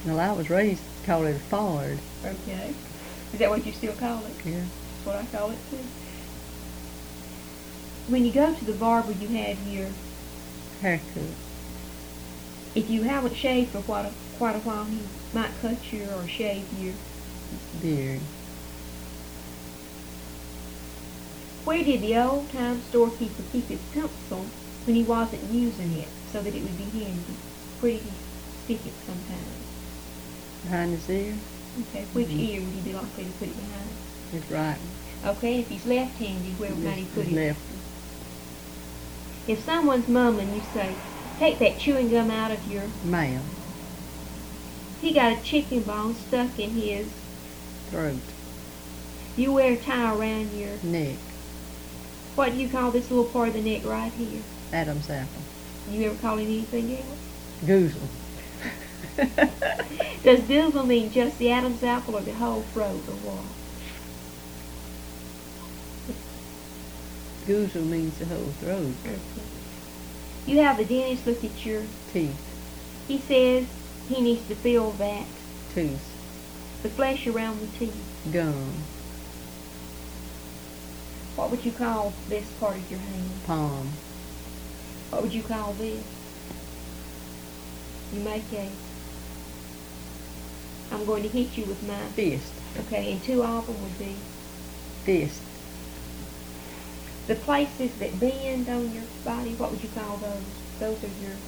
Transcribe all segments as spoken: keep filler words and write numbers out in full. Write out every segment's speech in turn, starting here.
Well, I was raised to call it a fard. Okay. Is that what you still call it? Yeah. That's what I call it too. When you go to the barber, you have your Haircut. If you haven't shaved for quite a, quite a while, he might cut your or shave your Beard. Where did the old-time storekeeper keep his pencil when he wasn't using it so that it would be handy? Where did he stick it sometimes? Behind his ear. Okay, which Mhm. ear would he be likely to put it behind? His right. Okay, if he's left-handed, where might he put His it? left. If someone's mumbling, you say, take that chewing gum out of your... Mouth. He got a chicken bone stuck in his... Throat. You wear a tie around your... Neck. What do you call this little part of the neck right here? Adam's apple. You ever call it anything else? Goozle. Does doozle mean just the Adam's apple or the whole throat or what? Goozle means the whole throat. Okay. You have the dentist look at your... Teeth. He says he needs to feel that, Tooth. the flesh around the teeth. Gum. What would you call this part of your hand? Palm. What would you call this? You make a... I'm going to hit you with my... Fist. Okay, and two of them would be... Fist. The places that bend on your body, what would you call those? Those are your...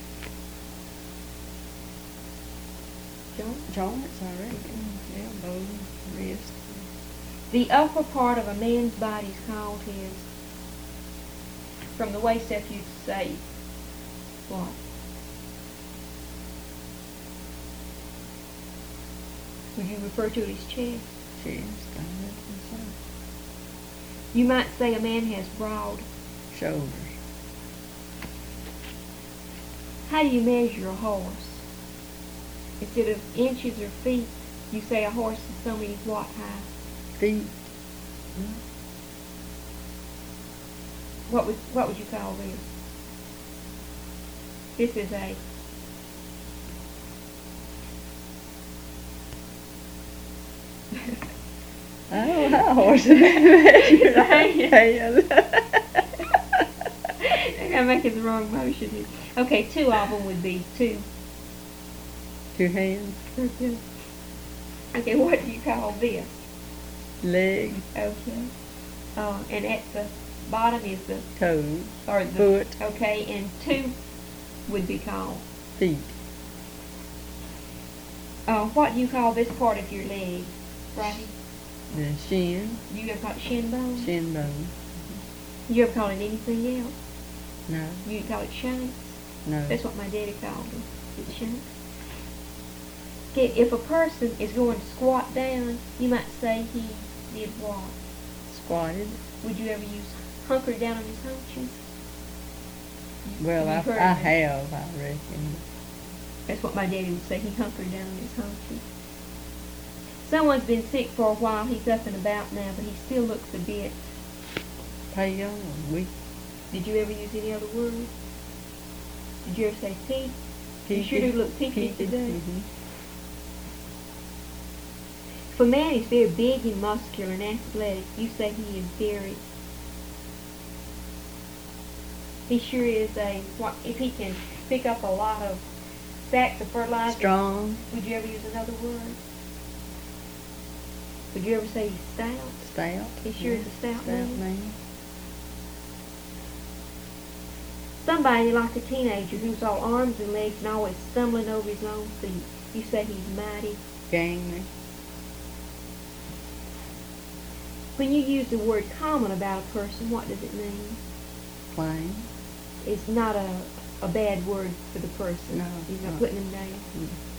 joints? Joints, I reckon. Elbow, wrist. The upper part of a man's body is called his... From the waist up you'd say... What? Would you refer to it as chest? Chest, I reckon so. You might say a man has broad. Shoulders. How do you measure a horse? Instead of inches or feet, you say a horse is so many what high? Feet. What would what would you call this? This is a I don't know how horses measure. hand. I'm making the wrong motion here. Okay, two of them would be two. Two hands. Okay. Okay, what do you call this? Leg. Okay. Uh, and at the bottom is the Toe. or the Foot. Okay, and two would be called. Feet. Uh, what do you call this part of your leg? Right here. The shin. You ever call it shin bone? Shin bone. You ever call it anything else? No. You call it shanks? No. That's what my daddy called them. It's shanks. Okay, if a person is going to squat down, you might say he did what? Squatted. Would you ever use hunker down on his haunches? Well, I, You've heard I of it. have, I reckon. That's what my daddy would say. He hunkered down on his haunches. Someone's been sick for a while. He's up and about now, but he still looks a bit... Pale or weak. Did you ever use any other word? Did you ever say peak? You Peaky. sure do look peaky Peaky. today. Mhm. If a man is very big and muscular and athletic, you say he is very... He sure is a... What, if he can pick up a lot of sacks of fertilizer... Strong. Would you ever use another word? Would you ever say he's stout? Stout. He sure is a stout Stout man. man. Somebody like a teenager who's all arms and legs and always stumbling over his own feet. You say he's mighty. Gangly. When you use the word common about a person, what does it mean? Plain. It's not a, a bad word for the person. No, He's not no. putting them down. Mm.